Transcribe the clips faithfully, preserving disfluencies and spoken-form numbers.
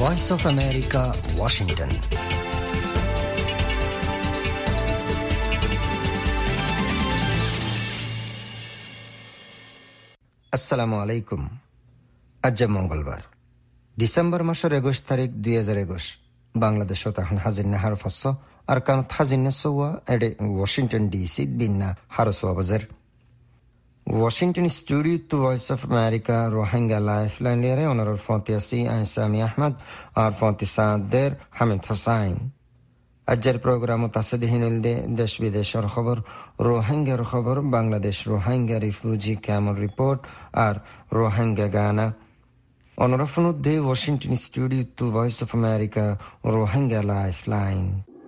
Voice of America, Washington. আসসালামু আলাইকুম। আজ মঙ্গলবার ডিসেম্বর মাসের একুশ তারিখ দুই হাজার একুশ বাংলাদেশত এখন হাজির নেহার ফস আর কানত হাজির নেসোয়া এডে ওয়াশিংটন ডিসি বিন্না হারসোয়া বাজার Washington studio to Voice of America Rohingya life line লিয়ারে অনারর ফন্তিয়াসি আইসামি আহমদ আর ফন্তিসাদের হামিদ হোসাইন। আজের প্রোগ্রাম তাসেদ হিনুলদে দেশ বিদেশের খবর, রোহিঙ্গার খবর, Bangladesh Rohingya refugee camp report আর রোহিঙ্গা গানা। অনরফনুদ্দে Washington studio to Voice of America Rohingya life line.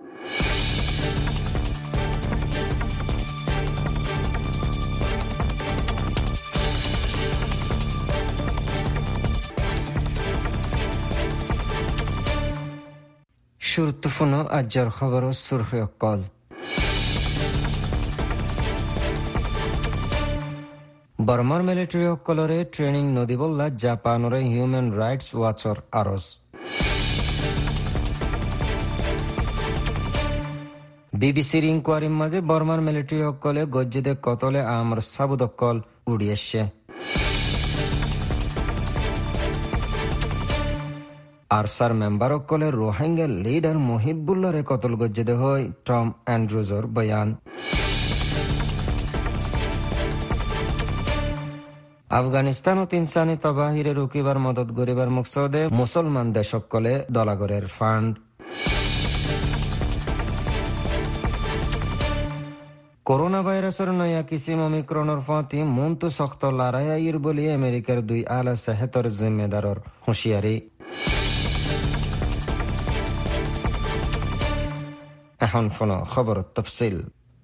শুরুত্বফুনো আজের খবর সুরখি অকল। বর্মার মিলিটারি অকলরে ট্রেনিং নদীবল্লা জাপানরে হিউম্যান রাইটস ওয়াচর আরস। বিবিসির ইনকোয়ারির মাঝে বর্মার মিলিটারি অকলে গজ্জিদে কতলে আমর সাবুদ অকল উড়িয়েছে। আরসার মেম্বার অকলে রোহিঙ্গা লিডার মুহিবুল্লাহরে কতল গজ্জিদে হয় টম অ্যান্ড্রুজর বয়ান। আফগানিস্তানত ইনসানি তবাহিরে রুকিবার মদত গরিবার মকসদে মুসলমান দেশকলে দলাগরের ফান্ড। করোনা ভাইরাসের নয়া কিসিম অমিক্রণের ফতি মন্তু শক্ত লড়াইয়ের বলি আমেরিকার দুই আলা সেহতর জিম্মেদারর হুঁশিয়ারি। এখন ফোনো খবর তফসিল।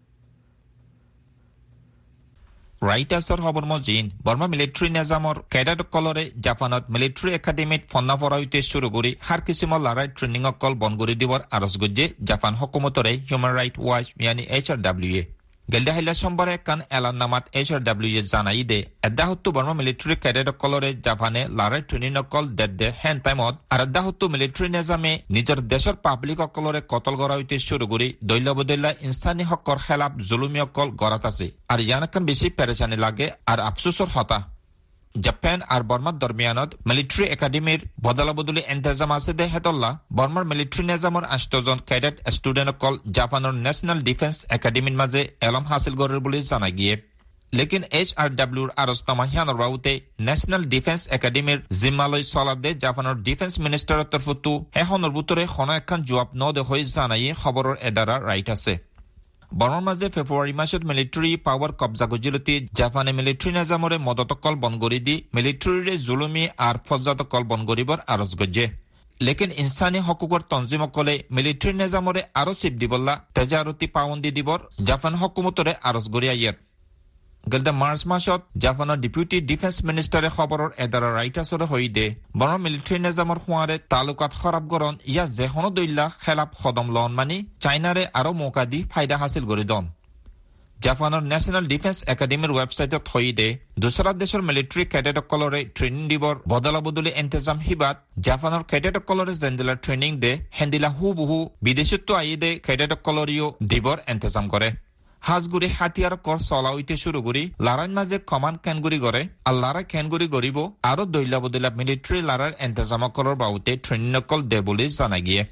রাইটার্সৰ খবৰ মজিন বৰ্মা মিলিটাৰী নিজামৰ কেডাৰসকলৰে জাপানত মিলিটাৰী একাডেমীত ফন্না ফৰাইতে শুরু কৰি হার কিসিমৰ লড়াই ট্ৰেইনিং অকল বন্ধ কৰি দিবৰ আৰজ গজ্জে জাপান হকুমতৰে হিউম্যান রাইট ওয়াচ ইয়ানি এইচ আর ডাব্লিউ এ গেলদাহিলা সোমবাৰে কান এলান নামাত এইচ আর ডাব্লিউ এ জানাই দে এদাহত্তু বৰ্মা মিলিটাৰী কেডাৰসকলৰে জাপানে লড়াই ট্ৰেইনিং অকল দেদ দে হেন টাইমত আৰু এদাহত্তু মিলিটাৰী নিজামে নিজৰ দেশৰ পাব্লিক অকলৰে কতল কৰাইতে শুরু কৰি দৈল্যবদৈল্য ইনসানী হকৰ খেলাপ জুলুমি অকল গৰাত আছে আৰু ইয়ানকান বেছি পেৰেচানি লাগে আৰু আফসোসৰ হতা। জাপান আর বর্মার দরমিয়ানত মিলিটারি একাডেমির বদলা বদলি এন্তেজাম আছে দে হেতল্লা বর্মার মিলিটারি নিজামৰ আষ্টজন ক্যাডেট স্টুডেন্ট অকল জাপানের ন্যাশনাল ডিফেন্স একাডেমির মাঝে এলম হাসিল করার বলে জানা গিয়ে। লেকিন এইচ আর ডাব্লিউর আরস্তমা হিয়ানোর বাবুতে ন্যাশনাল ডিফেন্স একাডেমির জিম্মালয় চলাদে জাপানের ডিফেন্স মিনিস্টারের তরফতো এখনের ভিতরে কোনো এখন জবাব নদে হয়ে জানাই খবরের এদারা রাইট আছে। বর্মার মাঝে ফেব্রুয়ারি মাসত মিলিটারি পাওয়ার কবজা গজিলতি জাপানে মিলিটারি নিজামরে মদতকল বন গড়ি দি মিলিটারিরে জুলুমি আর ফজ্জাতকল বন গরিবর আরজ গজ্জে। লেকিন ইনসানী হকুকর তঞ্জিমকলে মিলিটারি নিজামরে আরো চিপ দিবল্লা তেজারতি পাবন্দি দিবর জাপান হকুমতরে আরজ গড়িয়াইয়াত। গেলদা মার্চ মাসত জাপানের ডেপুটি ডিফেন্স মিনিস্টারে খবরের এদারা রাইটার্সরে হই দে বর্মা মিলিটারি নিজামর খুঁয়ারে তালুকাত খরাব গরণ ইয়া যেহনো দৈল্লা খেলাপ খদম লন মানি চাইনারে আরো মৌকা দি ফায়দা হাসিল করে দন। জাপানের ন্যাশনাল ডিফেন্স একাডেমির ওয়েবসাইটত হই দে দুসরা দেশের মিলিটারি ক্যাডেটসকলরে ট্রেনিং দিবর বদলা বদলি এন্তেজাম হিবাত জাপানের ক্যাডেটসকলরে জেন্ডেলা ট্রেনিং দে হেন্দিলা হু বহু বিদেশত আই দে ক্যাডেটসকলরিও দিবর এন্তেজাম করে। হাজগুড়ি হাতিয়ার কর চলা উইতে শুরু করি লারাইন মাঝে কমান ক্যানগুড়ি করে আর লারা ক্যানগুড়ি গরিব আরো দৈলা বদলা মিলিটারি লারার এন্তেজাম করার বাবুতে ট্রেনিং নকল দে বলে জানা গিয়ে।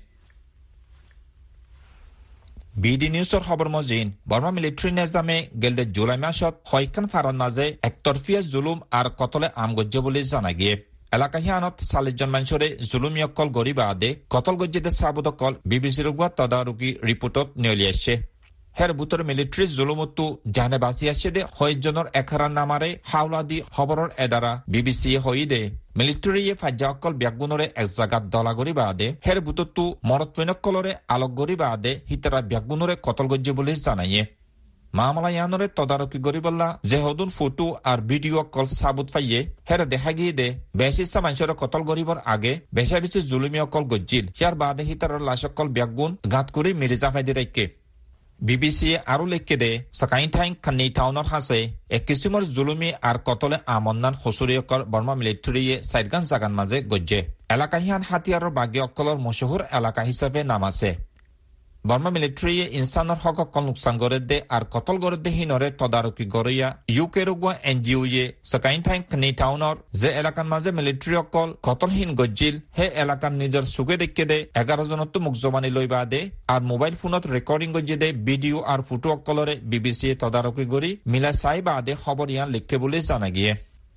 বিডি নিউজৰ খবৰ মজিন বৰ্মা মিলিটাৰী নিজামে গেলদে জুলাই মাসত হয়কান ফারান মাঝে একতরফিয়া জুলুম আর কতলে আম গজ্জে বলে জানা গিয়ে। এলাকা হিয়ানত চাল্লিশজন মানুষরে জুলুমি অকল গরিবা আদে কতল গজ্জেদে সাবুদ অকল বিবিসির গুয়া তদারকি রিপোর্টত নিয়লি আসছে। হের বুতর মিলিটারি জুলুমতো জানে বাঁচি আসছে দে হয়জনের এখারার নামারে হাওলা দি খবরের এদারা বিবিসি হই দে মিলিটারিয়ে ফাজ্জা অকল ব্যাগুনরে এক জাগাত দলা গরিবা আদে হের বুততো মরত ফৈনকলরে আলোক গরিবা আদে হিতারা ব্যাগুনরে কতল গজ্জে বলে জানাইয়ে। মামলা ইয়ানরে তদারকি গরিবল্লা যেহদুন ফটো আর ভিডিও কল সাবুত পাইয়ে হের দেখা গিয়ে দে বেশিসা মানুষের কতল গরিবর আগে বেশা বেশি জুলুমি অকল গজ্জিল হিয়ার বাদে হিতার লাশ অকল ব্যাগুন গাত করে মেরে জাফাই দি রাইকে। বিবিসি আরো লিখে দে সকাইন ঠাইং খান্নি টাউনের হাসে এক কিসিমর জুলুমি আর কতলে আমন্নান হসুরিয়কর বর্মা মিলিটারিয়ে সাইডগান জাগান মাঝে গজ্জে এলাকাহিয়ান হাতিয়ারর বাগি অকলর মশহুর এলাকা হিসাবে নাম আছে বর্মা মিলিটারিয়ে ইনসানৰ হক অকল নুকসান করে দে আর কতল করে দে হিনরে তদারকি গরিয়া ইউকে রুগুয়া এনজিও ইয়ে সকাইন ঠাইং খান্নি টাউনৰ যে এলাকার মাঝে মিলিটারি অকল কতলহীন গজ্জিল হে এলাকার নিজের সুগে দেখে দে এগারো জনত মুখ জবানি লইবা দে আর মোবাইল ফোনত রেকর্ডিং গজ্জে দে ভিডিও আর ফটো অকলরে বিবিসি তদারকি গরি মিলা চাই বা দে খবর ইয়ান লিখে বলে জানা গিয়ে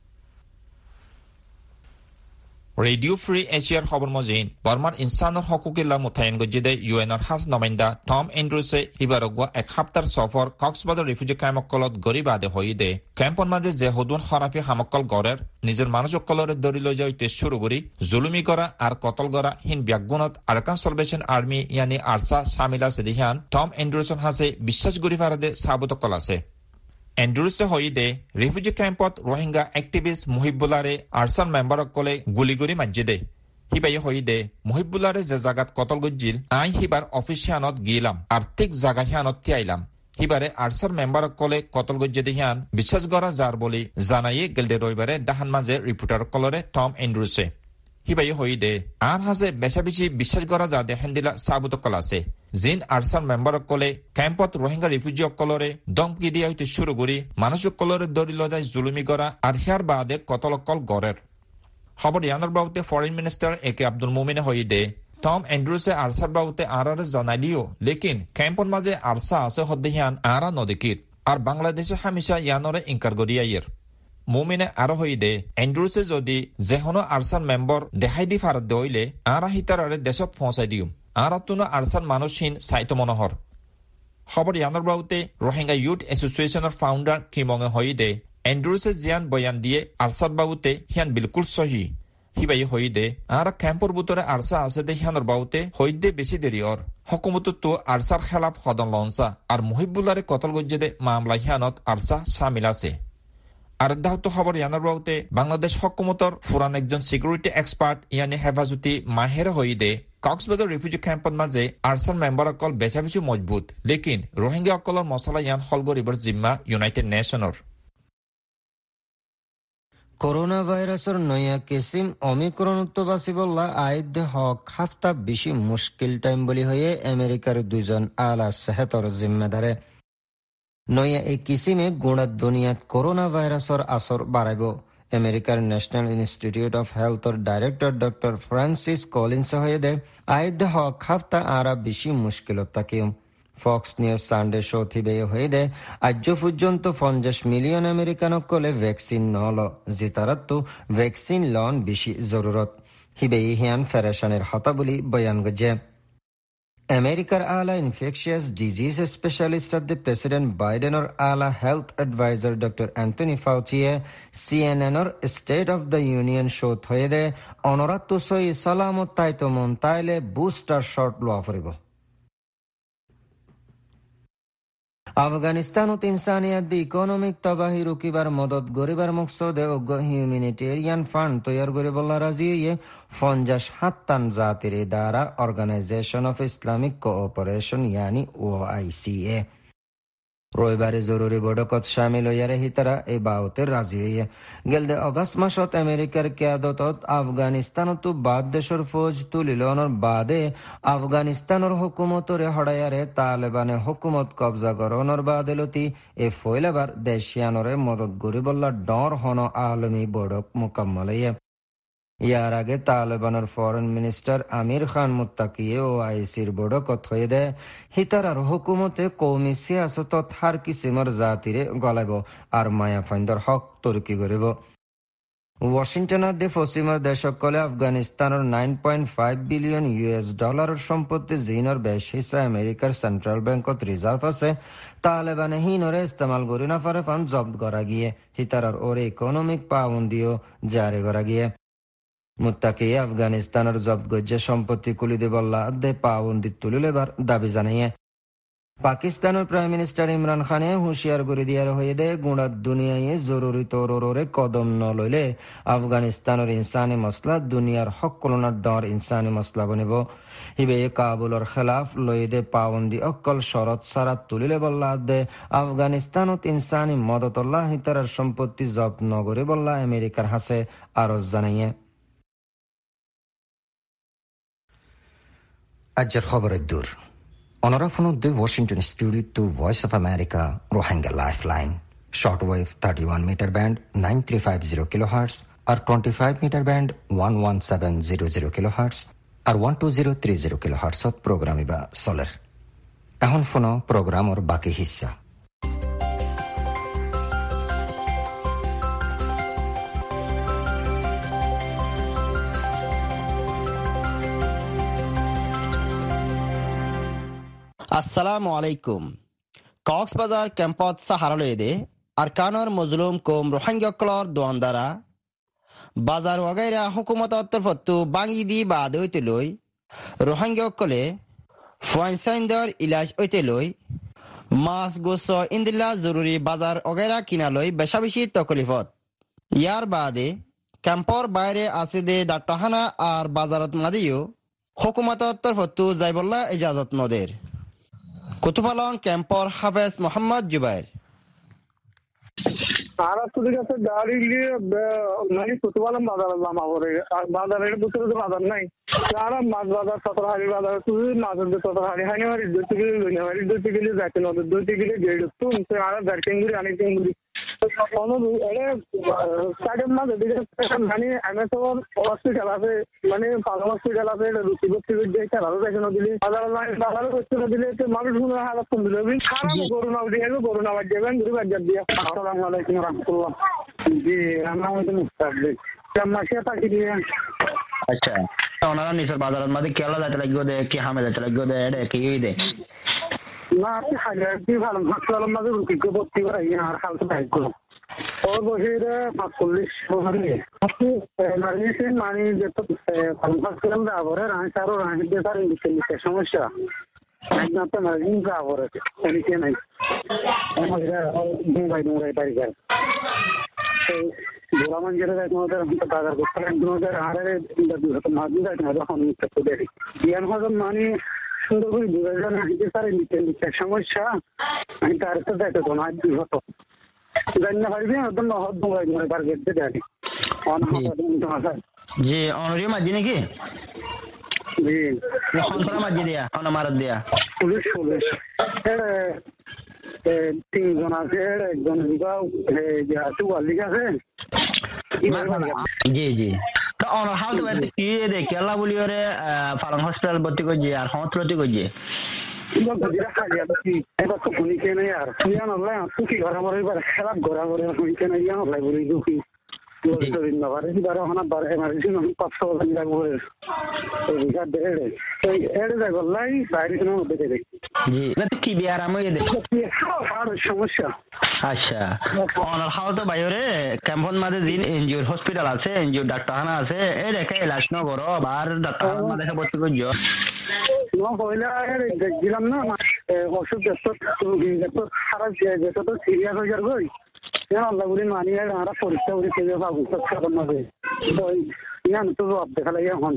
রেডিও ফ্রি এশিয়ার খবর মজিন বর্মার ইনসানৰ হকুকিল্লা মুতায়ন গজ্জিদে ইউএনর হাস নমাইন্দা টম এন্ড্রুসে হিবারগুয়া এক হাপ্তার সফর কক্সবাজার রিফিউজি ক্যাম্পকলত গরিবাদে হইদে ক্যাম্পর মাঝে যে হদুন খরাফি হামকল গড়ের নিজের মানুষ অকলরে দরি লৈ যাইতে শুরু করি জুলুমি করা আর কতল করা হিন ব্যাগুণত আরাকান সালভেশন আর্মি ইয়ানি আরসা সামিলা সেদিহান টম এন্ড্রুসন হাসে বিশ্বাস গরি ফারাদে সাবুত কল আছে এন্ড্রুসে হইদে রিফিউজি ক্যাম্পত রোহিঙ্গা এক্টিভিস্ট মুহিবুল্লারে আরসান মেম্বারকলে গুলিগুৰি মাজিদে হিবাই হইদে মুহিবুল্লারে যে জাগাত কতল গজ্জিল আই হিবার অফিসিয়ানত গিলাম আর্থিক জাগা হিয়ানত তিয়াইলাম হিবারে আরসার মেম্বারকলে কতল গজ্জে হিয়ান বিশ্বাস করা যার বলি জানাইয়ে গেলদে রইবারে ডাহান মাঝে রিপোর্টার কলরে টম এন্ড্রুসে হিবাই হইদে আর হাজে বেচা বেশি বিশ্বাস করা যা দেখেন দিলা সাবুত কল আছে জিন আরসার মেম্বার অকলে ক্যাম্পত রোহিঙ্গা রিফিউজি অকলরে দমকি দিয়া হইতে শুরু করি মানুষ অকলরে দরি লজায় জুলুমি করা আর হিয়ার বাদে কতল অকল গড়ের খবর ইয়ানোর বাবুতে foreign minister A K Abdul মুমিনে হইদে টম এন্ড্রুসে আরসার বাবুতে আরারে জানাইলিও লেকিন ক্যাম্পর মাঝে আরসা আছে হদ্দে হিয়ান আরা নদীকির আর বাংলাদেশে হামিশা ইয়ানরে ইনকার গরিয়াইয়ের মুমিনে আরো হইদে এন্ড্রুসে যদি যেহনো আরসান মেম্বার দেখাই দি ফারাদ দইলে আরা হিতারে দেশত পৌঁছাই দিম আর তুনো আরসান মানুষহীন সাইতো মনোহর খবর ইয়ানোর বাবুতে রোহিঙ্গা ইউথ এসোসিয়েশনের ফাউন্ডার কিমঙে হইদে এন্ড্রুসে জিয়ান বয়ান দিয়ে আরসাদ বাবুতে হিয়ান বিলকুল সহি হিবাই হইদে আর ক্যাম্পর বুতরে আরসা আছে দে হিয়ানোর বাবুতে হইদে বেশি দেরি অর হকুমত তো আরসার খেলাফ সদন লঞ্চা আর মুহিবুল্লারে কতল গজ্জে দে মামলা হিয়ানত আরসা সামিল আছে আর দাহত খবর ইয়ানোর বাবুতে বাংলাদেশ হকুমতর ফুরান একজন সিকিউরিটি এক্সপার্ট ইয়ানি হেফাজতি মাহের হইদে কক্সবাজার রিফিউজি ক্যাম্পৰ মাঝে আরসার মেম্বার অকল বেচা বেশি মজবুত লেকিন রোহিঙ্গা অকলর মশলা ইয়ান হল গরিবর জিম্মা ইউনাইটেড নেশনের করোনা ভাইরাসের নয়া কিসিম অমিক্রণত্ব বাসিবল্লা আইদ হক হাফতা বেশি মুশকিল টাইম বলি হয়ে আমেরিকার দুজন আলা সেহতর জিম্মেদারে নয়া এই কিসিমে গোড়া দুনিয়াত করোনা ভাইরাসের আসর বাড়াইব আমেরিকার ন্যাশনাল ইনস্টিটিউট অফ হেলথর ডাইরেক্টর ডক্টর ফ্রান্সিস কলিন্স হয়ে দে আইদ হক হাফতা আরা বেশি মুশকিলত তাকিম ফক্স নিউজ সানডে শো থিবে হয়ে দে আজ পর্যন্ত পঞ্চাশ মিলিয়ন আমেরিকান কলে ভ্যাকসিন নল জিতারাত ভ্যাকসিন লন বেশি জরুরত হিবে হিয়ান ফেরেশানের হতা বলি বয়ান গজে আমেরিকার আলা infectious disease specialist of the president বাইডেনের আলা হেলথ অ্যাডভাইজার ডক্টর অ্যান্থনি ফাউচিয়ে সিএনএনর স্টেট অফ দ্য ইউনিয়ন শোত হয়ে দে অনরাত সই সালামত তাইতো মন তাইলে বুস্টার শট লোয়া ফুরিব আফগানিস্তানত ইনসানিয়াত দি ইকোনমিক তবাহি রুকিবার মদত গরিবার মকসদে হিউম্যানিটেরিয়ান ফান্ড তৈয়ার করে বলা রাজি হয়ে পঞ্চাশ হাত্তান জাতির দ্বারা অর্গানাইজেশন অফ ইসলামিক কোঅপারেশন ইয়ানি ও আই সি এ রবিবারে জরুরি বৈঠকত সামিল হইয়ারে হিতারা এই বাউতের রাজি হইয়া গেলদে অগস্ট মাসত আমেরিকার কিয়াদতত আফগানিস্তানত বাদ দেশর ফৌজ তুলিলনের বাদে আফগানিস্তানের হুকুমতরে হড়াইয়ারে তালেবানে হুকুমত কবজা করণর বাদেলতি এ ফইলাবার দেশিয়ানরে মদত গরিবল্লা ডর হন আলমী বৈঠক মুকাম্মল হইয়া ইয়ার আগে তালেবানের ফরেন মিনিস্টার আমির খান মুত্তাকিয়ে ও আইসির বৈঠকত হয়ে দে হিতারার হুকুমতে কৌমি সিয়াসতত হার কিসিমর জাতিরে গলাইব আর মায়া ফাইন্দর হক তরকি করিব ওয়াশিংটনত দে পশ্চিমের দেশকলে আফগানিস্তানের nine point five billion US ডলারের সম্পত্তি জিনের বেশ হিসা আমেরিকার সেন্ট্রাল ব্যাংকত রিজার্ভ আছে তালেবানে হিনরে ইস্তেমাল করি না পারে ফান্ড জব্দ করা গিয়ে হিতারার ওরে ইকোনমিক পাবন্দিও জারি করা গিয়ে মুত্তাকি আফগানিস্তানের জব্দ গজ্জে সম্পত্তি কুলি দিবল্লা দে পাবন্দি তুলিলেবার দাবি জানাইয়ে পাকিস্তানের প্রাইম মিনিস্টার ইমরান খানে হুঁশিয়ার করে দিয়ার হয়ে দে গুণা দুনিয়ায় জরুরি তররে কদম ন লইলে আফগানিস্তানের ইনসানি মসলা দুনিয়ার সকলনার ডর ইনসানি মসলা বনিব হিবে কাবুলর খেলাফ লই দে পাবন্দি অকল শরত সারাত তুলিলে বল্লা দে আফগানিস্তানত ইনসানি মদতল্লাহ হিতার সম্পত্তি জব নগরে বল্লা আমেরিকার হাসে আরজ জানাইয়ে। আজকের খবরের দূর অনরা ফোন দি Washington studio to Voice of America Rohingya lifeline shortwave thirty one metre band nine three five zero kilohertz আর twenty five metre band one one seven zero zero kilohertz আর one two zero three zero kilo হার্টসত programme ইবা চলের। এখন phone প্রোগ্রামর বাকি হিস্সা। আসসালামু আলাইকুম। কক্সবাজার ক্যাম্পত সাহারালয়দে আরকানর মজলুম কোম রোহিঙ্গা দোয়ানদারা বাজার ওয়াগাইরা হুকুমতর তরফতু বাঙ্গি দি বাদ হইতে লই রোহিঙ্গা কলে ফয়েন্সাইন্দর ইলাজ হইতে লই মাছ গোস ইন্দিল্লা জরুরি বাজার ওগাইরা কিনা লই বেশা বেশি তকলিফত। ইয়ার বাদে ক্যাম্পর বাইরে আছে দে ডাক্তারখানা আর বাজারত মাদিও হুকুমতর তরফতু যাইবল্লা ইজাজত নদের। কুতুপালং ক্যাম্পর হাফেজ মোহাম্মদ জুবাইর তারা তোদের কাছে গাড়ি নিয়ে মানে কুতুপালং বাজার আমাদের বাজারের ভিতরে তো বাজার নাই। তারা মাছ বাজার সতরহারি বাজার তুই মাছের সতরহারি হানি হারি দুটি গেলে লইনে হারি দুটি গেলে যাইতে নদের দুটি গেলে গেড়ে তুম আরো গাড়ি আনি টেঙ্গুরি মানে এমএসওর হসপিটাল আছে মানে পালং হসপিটাল আছে রুচি ভর্তি দিয়ে খেলারও যাইতে নদিলে বাজার বাজারও করতে নদিলে মানুষ হালাত কম দিল খারাপ করোনা দিয়ে করোনা বাদ যাবেন ঘুরে বাদ দিয়ে। আসসালামু আলাইকুম রহমতুল্লাহ। জি আমার মধ্যে মুস্তাফিজ মাসে থাকি দিয়ে। আচ্ছা ওনারা নিচের বাজারের মধ্যে কেলা যাইতে লাগবে দে কি হামে যাইতে লাগবে দে এটা কি দে না আপনি হাজার কি ভালো হাসপাতালের মাঝে রুগীকে ভর্তি করে আর হালকা দায়িত্ব ওর বসে পাঁচচল্লিশ বছরে আপনি এমার্জেন্সি মানে যেত হাসপাতাল যাবরে রাঁচ আরো রাঁচ দিয়ে তার ইন্ডিকের সমস্যা একদম তো এমার্জেন্সি যাবরে এদিকে নাই দুবাই দুবাই বাড়ি যায় গোলা মঞ্জুরে যাইতে ওদের বাজার করতে একদম ওদের হারে মাঝে যাইতে হবে অনেক দেরি জ্ঞান হজম মানে সুন্দর করে বুঝা যায় না যে তার ইন্ডিকের সমস্যা আমি তার সাথে যাইতে তো না দুই হতো জানি না পারবি একদম দুবাই দুবাই বার গেতে জানি জি অনরি মাঝি নাকি জি সন্তরা মাঝি দিয়া অনামারত দিয়া পুলিশ পুলিশ তিনজন আছে একজন আছে ওয়ালিক আছে জি জি অনার হাউ তো কি দে কেলা বলি ওরে পালং হসপিটাল ভর্তি করছে আর হসপিটাল করছে এবার তো শুনিছে না আর ইয়ান হলে সুখী ঘরা মরে খেলা ঘরা মরে শুনিছে না ইয়ান হলে বলি দুঃখী সমস্যা। আচ্ছা বাইরে ক্যাম্পন মাঝে দিন এনজিওর হসপিটাল আছে এনজিওর ডাক্তারখানা আছে এই রেখে এলাচ ন করো আর ডাক্তারখানা মাঝে ভর্তি করছো দেখছিলাম না ওষুধ যত খারাপ যত তো সিরিয়াস হয়ে যাবে আল্লাহ বলি মানি আমরা পরীক্ষা করে পেয়ে বাবু খাবার না হয়ে ইয়ান তো জবাব দেখা লাগে এখন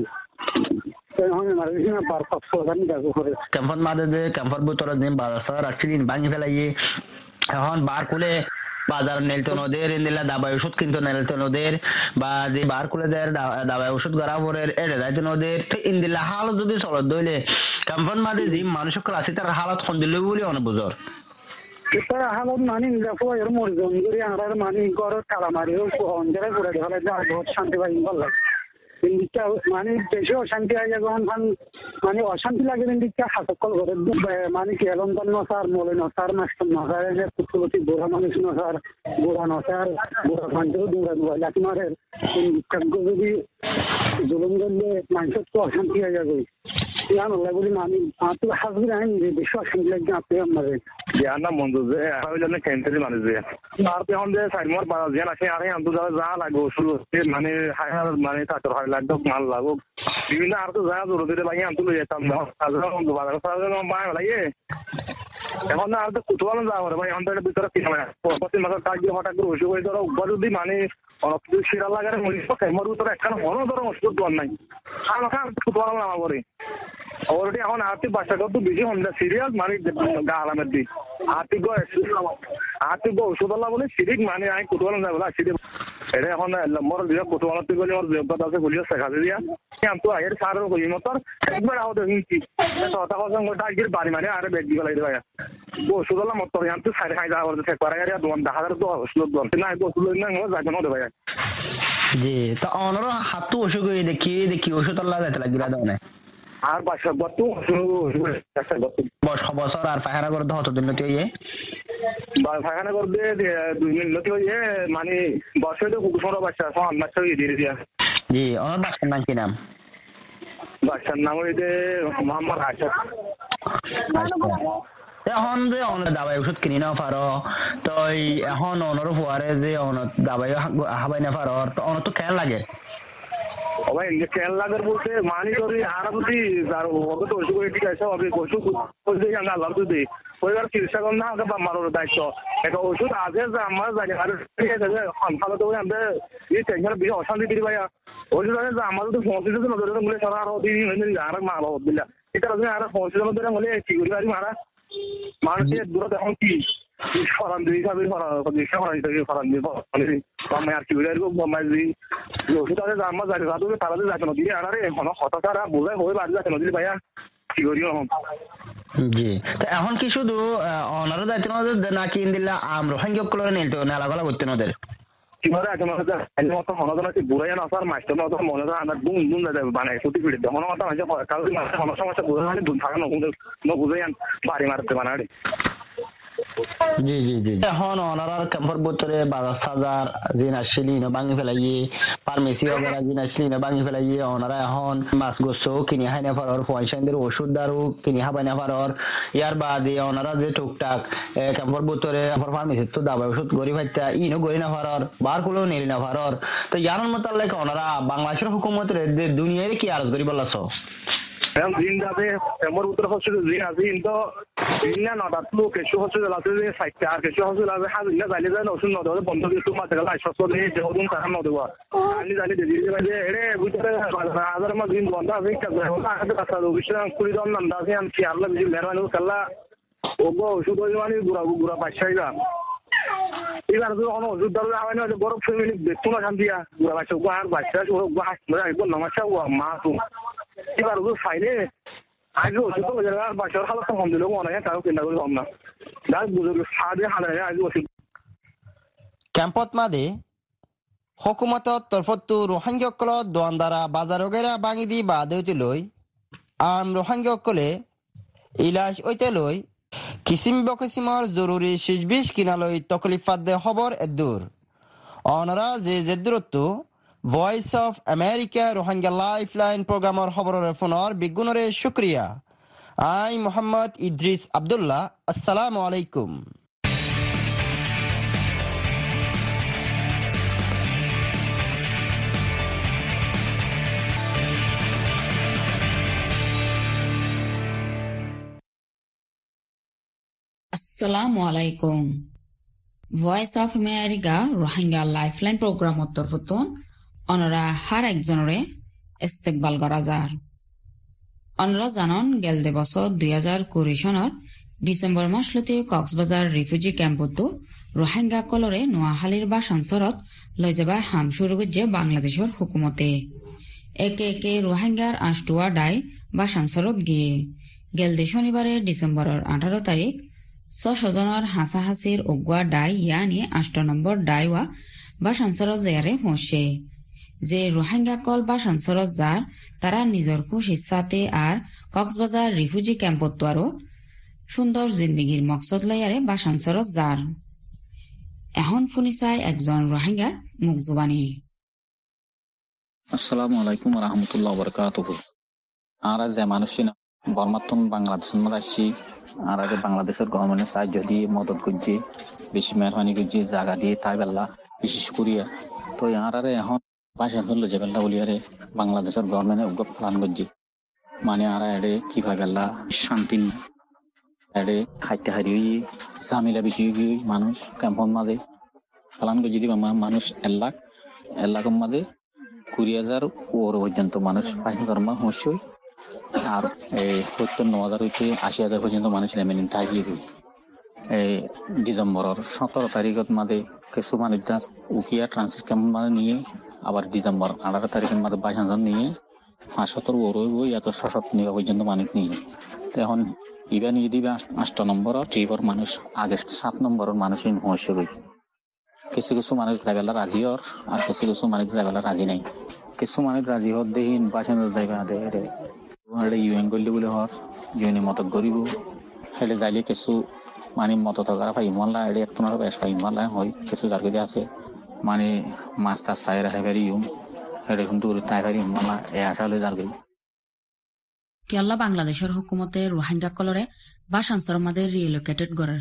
ক্যাম্পন মাঝে ক্যাম্পর ভিতরে দিন বাজার রাখছি দিন ভাঙি ফেলাই এখন বার খুলে বাজার নেলতো নদের নিলা দাবাই ওষুধ কিন্তু নেলতো নদের বা যে বার খুলে দেয় দাবাই ওষুধ গড়া পরে এড়ে যাইতো নদের ইন্দিল্লা হালত যদি চলত দইলে ক্যাম্পন মাঝে যে মানুষ আছে তার হালত খন দিল বলে অনুবোঝর হালত মানি দেখো এর মরিজন করে আমরা মানি ঘর কালা মারিও অঞ্চলে করে দেখালে বহুত শান্তি পাই ভালো লাগে মানে বেশি অশান্তি হয়ে যায় যখন মানে অশান্তি লাগে দিকটা হাতকল করে মানে কেলন নসার মলে নসার মাস্টার নসার পুতুলতি বুড়া মানুষ নসার বুড়া নসার বুড়া মানুষেরও দূরা দূরা লাঠি মারে যদি জুলুম করলে মানুষের তো অশান্তি হয়ে যাবে Ya no level mani atu hasbi ain de sho shin leg na pe amare ya na mondo je আমি জানি কেন্দ্রে মানে যে আর তে হন যে সাইমর বাজার যে আছে আরে আন্দু যা যা লাগো শুরু মানে হায়ার মানে তার হয় লাগো মাল লাগো বিভিন্ন আর তো যা জরুরি রে ভাই আন্দু লই যেতাম না সাধারণ বন্ধু বাজার সাধারণ মায় লাগে এখন না আর তো কুতুয়াল যাওয়ার ভাই আমাদের ভিতরে কি মানে প্রতি মাসের কাজ দিয়ে হঠাৎ করে অসুখ হয়ে ধরো যদি মানে অনেক শিরা লাগারে মরিস কেমর ভিতরে একটা হনো ধরো ওষুধ দোয়ার নাই আমাকে কুতুয়াল না করে অলরেডি এখন আর্থিক বাচ্চা কত বেশি হন সিরিয়াস মানে গা আলামের দিক আর্থিক আর্থিক ওষুধওয়ালা বলে সিরিক মানে আমি কুতুয়াল না বলে সিরিক এটা এখন মোর দিয়ে কুতুয়াল তুই বলি মোর যোগ্যতা আছে বলিও শেখা দিয়া আমি তো এর সার কই মতর একবার আও দেখি কথা কথা গোটা গির বাড়ি মানে আরে বেগ দিবা লাগে ভাই ওষুধওয়ালা মতর আমি তো সাড়ে খাই যাওয়ার থেকে পারা গিয়া দোয়ান দশ হাজার তো ওষুধ দোয়ান না ওষুধ না যাবে না ভাই জি তো অনর হাতু অসুখ দেখি দেখি ওষুধ আল্লাহ যাইতে লাগিরা দাও না আর বাসা গত বছর আর পায়খানা করতে হতো দিন নতি হইয়ে পায়খানা করতে দুই মিনিট নতি হইয়ে মানে বছরে তো কুকুর বাচ্চা সব আন্দাজ হয়ে দিয়ে দিয়া জি ওনার বাচ্চার নাম কি নাম বাচ্চার নাম হইতে মোহাম্মদ আশাদ এখন যে অনেক দাবাই ওষুধ কিনি না পারো তো এখন অনর ফুয়ারে যে অনেক দাবাই হাবাই না পারো তো অনেক তো খেয়াল লাগে ভাই খেয়াল লাগার বলতে মানি করি আর যদি যার ওকে তো ওষুধ ঠিক আছে হবে ওষুধ আমি আল্লাহ যদি পরিবার চিকিৎসা করেন না আমাকে বাম্মার দায়িত্ব একটা ওষুধ আছে যে আমার জানি আর ঠিক আছে যে ভালো তো আমাদের এই টেনশন বেশি অশান্তি দিই ভাইয়া ওষুধ আছে যে আমার যদি পৌঁছে দিতে নজরে বলে সারা আরো দিন আর মা বাবা দিলা এটা আর পৌঁছে দেওয়ার মধ্যে বলে কি করি পারি মারা মানুষের দূরত এখন কি ফরান দিই সাবির ফরান ফরান দিই ফরান দিই আমি আর কি বলে দিই ওষুধ আছে আমার জানি রাত তারা যাচ্ছে না দিদি আরে এখন হতাশারা বোঝায় হয়ে বাড়ি যাচ্ছে না দিদি ভাইয়া কি করি জি তো এখন কি শুধু অনারও দায়িত্ব নাকি দিল্লা আম রোহিঙ্গা গুলো নিতে নালাগলা করতে ওদের কিভাবে আছে মতো হনজন আছে বুড়াই না আসার মাস্টার মতো মনে হয় আমার দুন দুন বানায় ছুটি ফিরে দেয় হন মতো আছে কালকে সমস্যা সমস্যা বোঝা মানে দুন থাকে না বুঝাই বাড়ি মারতে বানাড়ি জি জি জি এখন অনারার ক্যাম্পের ভিতরে বাজার সাজার জিন আসছিলি না ভাঙি ফেলাইয়ে ফার্মেসি ওগুলা জিন আসছিলি না ভাঙি ফেলাইয়ে ওনারা এখন মাছ গোস্ত কিনি হাই না পারর পয়সাদের ওষুধ দারু কিনি হাবাই না পারর ইয়ার বাদে ওনারা যে টুকটাক ক্যাম্পের ভিতরে ফার্মেসির তো দাবাই ওষুধ গড়ি ফাইতা ইনো গড়ি না পারর বার কুলো নেলি না পারর তো ইয়ার মতো লাগে ওনারা বাংলাদেশের হুকুমতের দুনিয়ার কি আরজ করি বললাছ দিন যাবে এমর উত্তর হসপিটাল দিন আছে কিন্তু দিন না নটা তো কেশু হসপিটাল আছে যে সাইটটা আর কেশু হসপিটাল আছে হাজ না যাইলে যায় ওষুধ ন দেওয়া বন্ধ দিয়ে তোমার থেকে লাইসেন্স করে যেমন টাকা ন দেওয়া আমি জানি দিদি যে এরে ভিতরে হাজার মাস দিন বন্ধ আছে কাছে অফিসে কুড়ি জন নাম আছে আমি কি আল্লাহ বেশি মেহরবানি কাল্লা ওগো ওষুধ মানে গুড়া গুড়া বাচ্চাই যা এবার যদি কোনো ওষুধ ধরো হয় না বরফ ফ্যামিলি দেখতো না শান্তিয়া গুড়া বাচ্চা আর বাচ্চা হাসপাতাল নমাচ্ছা মা তো এবার ওগুলো ফাইলে আগে ওষুধ তো আর বাচ্চার হালত কম দিলেও মনে হয় তাও চিন্তা করে কম না যার বুঝে সাদে হালে আগে ওষুধ ক্যাম্পত মাদে হুকুমতর তরফতো রোহিঙ্গাসকলক দোয়ানদারা বাজার ওগেরা ভাঙি দি বাদেউতে লৈ আম রোহিঙ্গাসকলে ইলাজ ঐতে লৈ কিসিম বকিসিমর জরুরি সিজবিশ কিনালৈ তকলিফাত দে খবর এদুর অনরা যে জেদুরত্ব Voice of America Rohingya lifeline প্রোগ্রামর খবরের ফোনর বিগুণরে শুক্রিয়া আই মোহাম্মদ ইদ্রিস আব্দুল্লাহ আসসালামু আলাইকুম আসসালামু আলাইকুম voice of America Rohingya lifeline প্রোগ্রামর তরফতন অনরা হার একজনরে ইস্তেকবাল করা যার অনরা জানন গেলদে বছর দুই হাজার কুড়ি সনের ডিসেম্বর মাসলতে কক্সবাজার রিফিউজি ক্যাম্পত রোহিঙ্গা কলরে নোয়াখালীর বাসাঞ্চলত লৈ যাবার হাম শুরু করছে বাংলাদেশের হুকুমতে একে একে রোহিঙ্গার আষ্টুয়া ডাই বাসাঞ্চলত গিয়ে গেলদে শনিবারে ডিসেম্বরের আঠারো তারিখ ছজনের হাসাহাসির অগুয়া ডাই ইয়ানি আষ্ট নম্বর ডাইওয়া বাসাঞ্চলত জেয়ারে পৌঁছে যে রোহিঙ্গা কল বাসাঞ্চলত যার তারা নিজের খুশ ইচ্ছাতে আর কক্সবাজার রিফিউজি ক্যাম্পত আরো সুন্দর জিন্দিগির মকসদ লইয়ারে বাসাঞ্চলত যার এখন শুনি চাই একজন রোহিঙ্গার মুখ জুবানি। আসসালামু আলাইকুম ওয়া রাহমাতুল্লাহি ওয়া বারাকাতুহু। আর যে মানুষ বর্মাত্ম বাংলাদেশের মধ্যে আসছি আর আগে বাংলাদেশের গভর্নমেন্টের সাহায্য দিয়ে মদত করছে, বেশি মেহরবানি করছে, জায়গা দিয়ে তাই বেলা বিশেষ করিয়া তো আর এখন বাসা হলো যে বেলা বলি আরে বাংলাদেশের গভর্নমেন্টে উগ্র প্ল্যান করছে মানে আর এড়ে কিভাবে বেলা শান্তি এড়ে খাইতে হারিয়ে ঝামেলা বেশি মানুষ ক্যাম্পন মাঝে প্ল্যান করছে দিব মানুষ এক লাখ এক লাখের মাঝে কুড়ি হাজার ওর পর্যন্ত মানুষ পাইন ধর্ম হস্যই আর এই সত্তর ন হাজার হইতে আশি হাজার পর্যন্ত মানুষ নেমে থাকিয়ে এই ডিসেম্বরের সতেরো তারিখের মাঝে কিছু মানুষ উকিয়া ট্রানজিট ক্যাম্প মাঝে নিয়ে আবার ডিসেম্বর আঠারো তারিখের মাঝে বাইশ হাজার নিয়ে পাঁচ সত্তর বড় বই এত সশক্ত নিয়ে পর্যন্ত মানুষ নিয়ে এখন ইবা নিয়ে দিবে আষ্ট নম্বর ট্রিপর মানুষ আগে সাত নম্বরের মানুষ হস্য হই কিছু কিছু মানুষ যাইবেলা রাজি হর আর কিছু কিছু মানুষ যাইবেলা রাজি নাই কিছু মানুষ রাজি হর দেহীন বাসন যাইবা দে ইউএন করলে বলে হর ইউনি মদত করিব হেলে যাইলে কিছু মানে মত থাকার পাই মাল্লা এড়ে একটুনার বেশ পাই মাল্লা হয় কিছু যার কাছে আছে মানে মাছ তার চাই রাখা পারি হেডে কিন্তু তাই পারি মাল্লা এ আশা হলে যার গই কেল্লা বাংলাদেশের হুকুমতে রোহিঙ্গা কলরে বাসানসর মাঝে রিলোকেটেড করার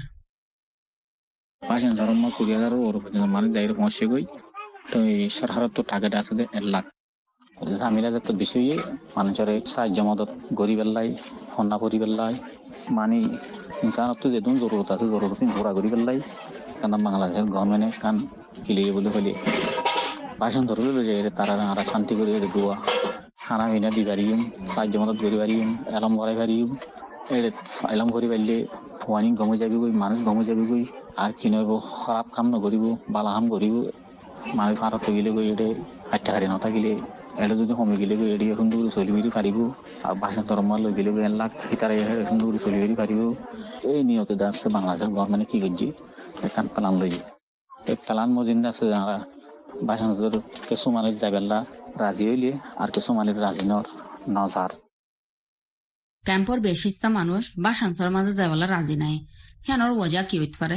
বাসন ধর্ম কুড়ি হাজার ওর পর্যন্ত মানুষ যাই পৌঁছে গই তো এই সরকারের তো টার্গেট আছে যে এক লাখ ঝামেলা যত বেশি হয়ে মানুষের সাহায্য মদত গরিবের লাই হন্যা পরিবের লাই মানে ইনসানত তো যেদিন জরুরত আছে জরুরত ঘোরা গরিবের লাই কারণ বাংলাদেশের গভর্নমেন্টে কান কিলিয়ে বলে হলে বাসন ধরলে যে তারা আর শান্তি করে দোয়া খানা পিনা দি পারিম সাহায্য মদত করি পারিম এলম ভরাই পারিম এড়ে এলম করি পারলে ওয়ানি গমে যাবি গই মানুষ গমে যাবি গই আর কি নইব খারাপ কাম নকরিব বালা কাম করিব মানুষ ভারত গেলে গই এড়ে হাইটা হারি নথাকিলে এটা যদি কমে গেলে গই এড়ে সুন্দর করে চলি বেরি পারিব আর বাসন ধর্ম লৈ গেলে গই এক লাখ সিতারে সুন্দর করে চলি বেরি পারিব এই নিয়তে আছে বাংলাদেশের গভর্নমেন্টে কি করছে এখান প্লান লই এই প্লান মজিন্দা আছে যারা বাসন কিছু মানুষ যাইবেলা রাজি হইলে আর কিছু মানুষ রাজি নর নজার ক্যাম্পর বেশিস্তা মানুষ বাসানসর মাঝে যাইবেলা রাজি নাই হেনর ওজা কি হইতে পারে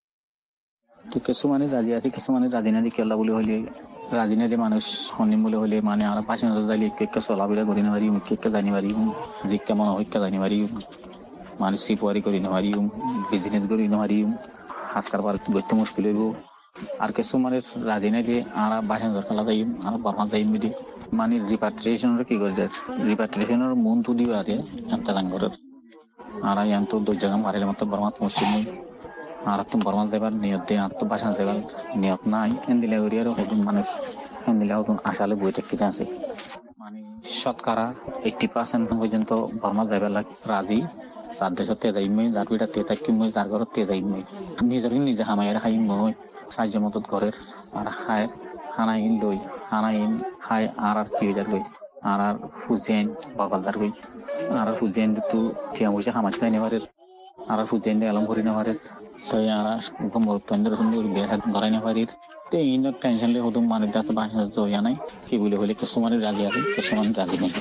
তো কিছু মানুষ রাজি আছে কিছু মানুষ রাজি না দিয়ে কেলা বলে হইলে রাজি না দিয়ে মানুষ শনিম বলে হইলে মানে আর বাসন যাইলে কেকে চলাফেরা করি না পারি কেকে জানি পারি যে কেমন হইকা জানি পারি মানুষ সিপুয়ারি করি না পারি বিজনেস করি না পারি আজকাল বার করতে মুশকিল হইব আর কিছু মানুষ রাজি না দিয়ে আর বাসন খেলা যাই আর বর্মা যাই মিলি মানে রিপাট্রিয়েশনের কি করে রিপাট্রিয়েশনের মন তো দিবে আরে এমতাঙ্গরের আর এম তো দুই জায়গা মারিলে মতো বর্মা মুশকিল নেই আর তো বর্মা যাবার নিয়ত দিয়ে আর তো বাসা যাবার নিয়ত নাই এন্দিলে ওরিয়ার হতুন মানুষ এন্দিলে হতুন আসালে বই থাকতে আছে মানে শতকরা এইটটি পার্সেন্ট পর্যন্ত বর্মা যাবার রাজি তার দেশত তে যাইমই যার পিঠা তে থাকিমই যার ঘরত তে যাইমই নিজের নিজে হামাইয়ের খাইম মই সাহায্য মদত ঘরের আর হায় হানাইন লই হানাইন হাই আর আর কি হয়ে গই আর আর ফুজেন বরবাদার গই আর আর ফুজেন তো টিয়া বসে হামাই চাই নেবারের আর আর ফুজেন এলম করি নেবারের তো আর গমর তন্দ্র সুন্দর বেড়া ধরাই নেবারির তো এই টেনশন লে হদম মানে দাস বাসা জয়া নাই কি বলে হলে কিছু মানে রাজি আছে কিছু মানে রাজি নেই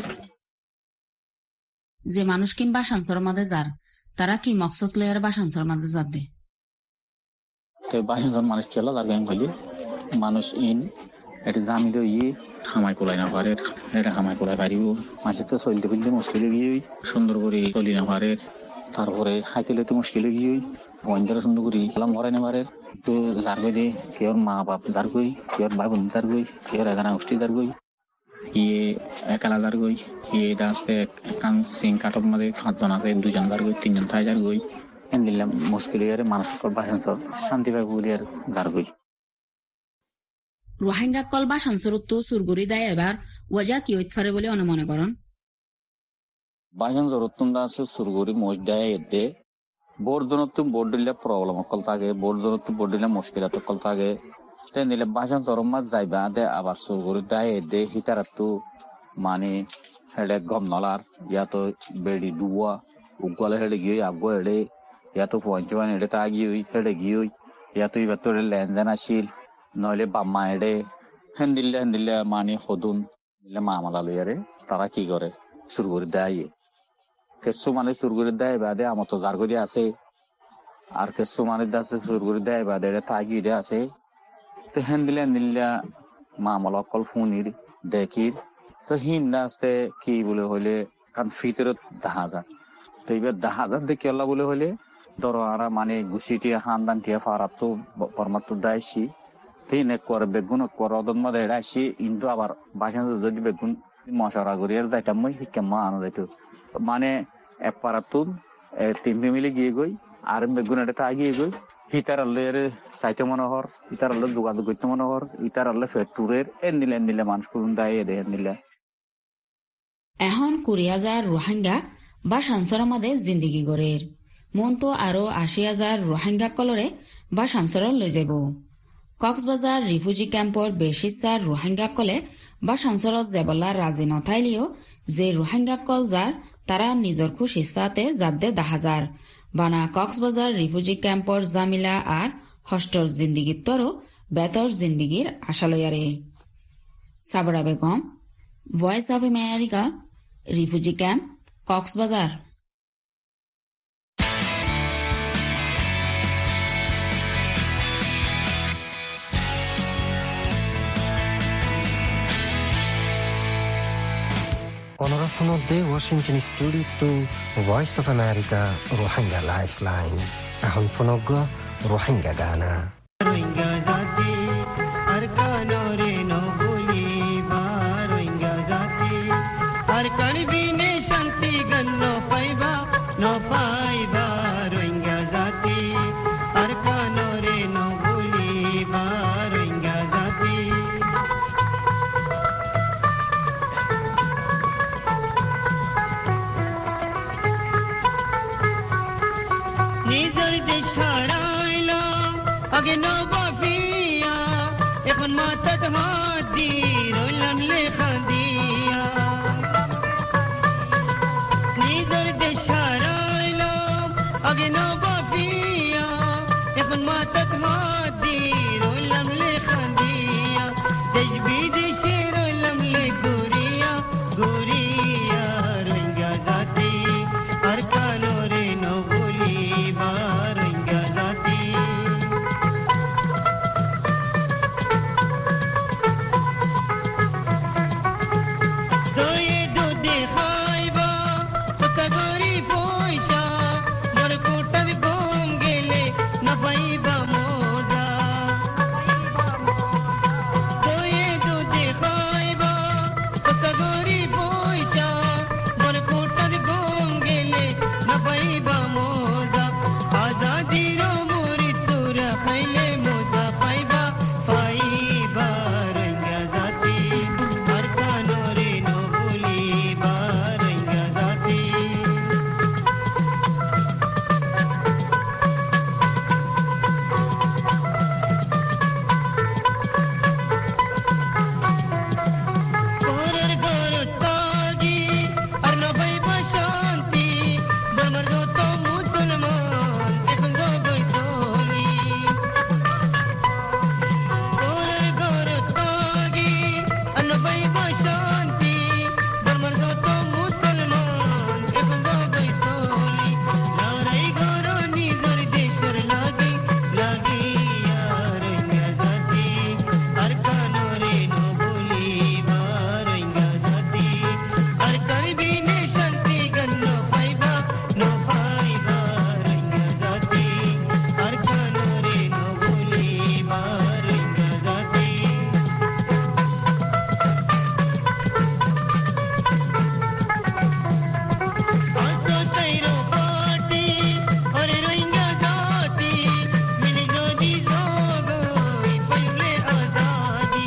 যে মানুষ কিন বাসানসর মাঝে যার তারা কি মকসদ লেয়ার বাসানসর মাঝে যার দে তো বাসানসর মানুষ খেলা যার ব্যাংক হইলে মানুষ ইন এটা জামিল ইয়ে খামাই কোলাই না পারে এটা খামাই কোলাই পারিব মাঝে তো চলতে ফেলতে মুশকিল গিয়ে সুন্দর করে চলি না পারে তারপরে খাইতে লইতে মুশকিল গিয়ে বন্ধুরা সুন্দর করে এলাম ভরাই না পারে তো যার গই দে কেউর মা বাপ যার গই কেউর ভাই বোন যার গই কেউর এখানে গোষ্ঠী যার গই ইয়ে একালা যার গই ইয়ে এটা আছে একান সিং কাটক মাঝে পাঁচজন আছে দুজন যার গই তিনজন তাই যার গই এন দিলাম মুশকিল ইয়ারে মানুষের বাসানসর শান্তি পাই বলি আর যার গই রোহিঙ্গা কল বাসানসর তো সুরগুরি দেয় এবার ওজা কি হইতে পারে বলে অনুমান করেন বাসানসর উত্তন্দা আছে সুরগুরি মোজ দেয় এতে বোর্ড জনত বোর্ড দিলে প্রবলেম কল থাকে বোর্ড জনত বোর্ড দিলে মুশকিলাত কল থাকে তেন দিলে বাসানসর মাছ যাইবা দে আবার সুরগুরি দেয় এতে হিতারাতো মানে হেডে গম নলার ইয়াতো বেড়ি ডুয়া উগলে হেডে গিয়ে আগুয়া হেডে ইয়াতো পঞ্চমান হেডে তা গিয়ে হেডে গিয়ে ইয়াতো ইবার তো লেনদেন আসিল নইলে বাম্মা হেডে হেন দিলে হেন দিলে মানে হদুন দিলে মামলা লইয়ারে তারা কি করে শুরু করে দেয় কিছু মানে শুরু করে দেয় বাদে আমার তো যার করে আছে আর কিছু মানে আছে শুরু করে দেয় বাদে তা গিয়ে আছে তো হেন দিলে হেন দিলে মামলা কল ফোনির দেখির তো হিন্দা আছে কি বলে হইলে কারণ ভিতরে দেখা যায়। তো এবার দেখা যায় দেখি আল্লাহ বলে হলে ধরো আরা মানে গুছিটিয়া হান্দান টিয়া ফারাত তো পরমাত্ম দায়সি তিন এক করে বেগুন করে অদন মাদে এটা আসি কিন্তু আবার বাসা যদি বেগুন মশারা করিয়ার যাইতাম মই শিক্ষা মা আনো যাইতো মানে এক পারাতুন তিন ফ্যামিলি গিয়ে গই আর বেগুন এটা আগিয়ে গই হিতার আল্লের সাইতে মনোহর ইতার আল্লের যোগাযোগ করতে মনোহর ইতার আল্লে ফেটুরের এর নিলে নিলে মানুষ করুন দায় এ দেহের নিলে এখন কুড়ি হাজার রোহিঙ্গা বা সাংসর মাদে জিন্দিগি গড়ের মন তো আরো আশি হাজার রোহিঙ্গা কলরে বা সাংসর লৈ যাব। কক্সবাজার রিফিউজি ক্যাম্পর বেশিচার রোহিঙ্গা কলে বা সাংসরত যাবলা রাজি নথাইলেও যে রোহিঙ্গা কল যার তারা নিজর খুশ ইচ্ছাতে যাদে দেখা যার বানা কক্সবাজার রিফিউজি ক্যাম্পর জামিলা আর হস্টর জিন্দিগির তরো বেতর জিন্দিগির আশা লয়ারে। Sabra Begum, voice of America, refugee camp, Cox's Bazar. Onorafono de Washington Studio to Voice of America Rohingya Lifeline. Ahon fonogo Rohingya Gana. Rohingya jati arkano re no boli ba Rohingya jati arkani bine shanti ganno paiba no paiba Rohingya jati arkano re no boli ba Rohingya jati নিজের দেশ হারাইলো আগে নবাবিয়া এখন মাথাত হাত দি রইলাম লেখা দিয়া নিজের দেশ হারাইলো আগে নবাবিয়া এখন মাথাত হাত দি রইলাম লেখা দিয়া দেশ বিদেশে রইলাম লে গুরিয়া গুরিয়া রোহিঙ্গা জাতি আর কানো রে নবলি বা রোহিঙ্গা জাতি দয়ে দুধে খাইবা কোথা গরি পয়সা বড় কোটার গম গেলে না পাইবা মজা দয়ে দুধে খাইবা কোথা গরি পয়সা বড় কোটার গম গেলে না পাইবা মজা আজাদির মৃত্যুরা খাইলে মজা পাইবা পাইবা রোহিঙ্গা জাতি আর কানো রে নবলিবা রোহিঙ্গা জাতি পরের ঘর তাগি আর না পাইবা শান্তি বর্মার যত মুসলমান এখন জগই চলি পরের ঘর তাগি আর না পাইবা শান্তি বর্মার যত মুসলমান এখন জগই চলি লড়াই ঘর নিজের দেশের লাগি লাগি আর রোহিঙ্গা জাতি আর কানো রে নবলিবা রোহিঙ্গা জাতি আর কারবি নে শান্তি গন্ন পাইবা নো পাইবা রোহিঙ্গা জাতি আর কানো রে নবলিবা রোহিঙ্গা জাতি আসো তাইরো পার্টি ওরে রোহিঙ্গা জাতি মিলি যদি জগই পাইলে আজাদি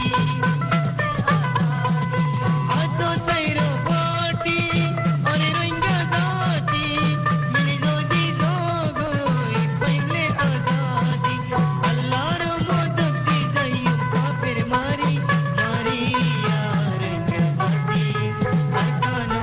আসো তাইরো পার্টি ওরে রোহিঙ্গা জাতি মিলি যদি জগই পাইলে আজাদি আল্লাহর মদদ দি যাইও কাফের মারি মারি আর রোহিঙ্গা জাতি আর কানো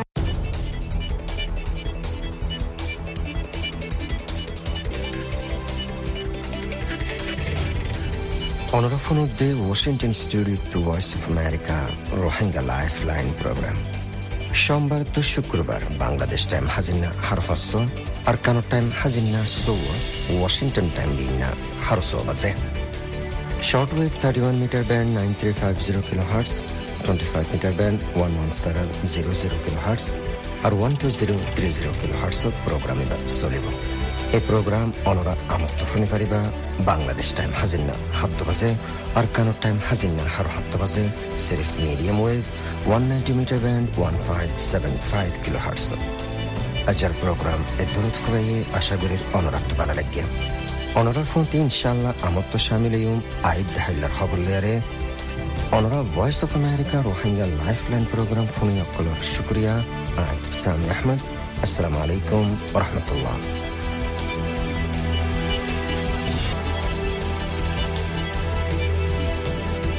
Onorafono de Washington Studio to Voice of America Rohingya Lifeline Program. সোমবার তো শুক্রবার বাংলাদেশ টাইম হাজিনা হারফাস্য আর কানো টাইম হাজিনা সো ওয়াশিংটন টাইম বিনা হারসো বাজে short wave thirty one metre band nine three five zero kilohertz twenty five metre band one one seven zero zero kilohertz আর one two zero three zero kilo হার্টছত programme এবার চলিব। এই programme অনরা আমত্ত শুনি পারিবা Bangladesh time হাজিন্না সাত বাজে আর কানোর time হাজিন্না হারো সাত বাজে সিরিফ medium wave one ninety metre band one five seven five কিলো হার্টছত। আজার প্রোগ্রাম এ দূরত ফুরাইয়ে আশা করি অনরাত্ম বালা লাগিয়া অনরার ফোনতে ইনশাল্লাহ আমত্ত শামিলেয়ুম আইদ হাইলার খবর লেয়ারে অনরা voice of America Rohingya life line programme ফোনি অকলর শুক্রিয়া। আই সামি আহমদ। আসসালামু আলাইকুম ওয়া রাহমাতুল্লাহ।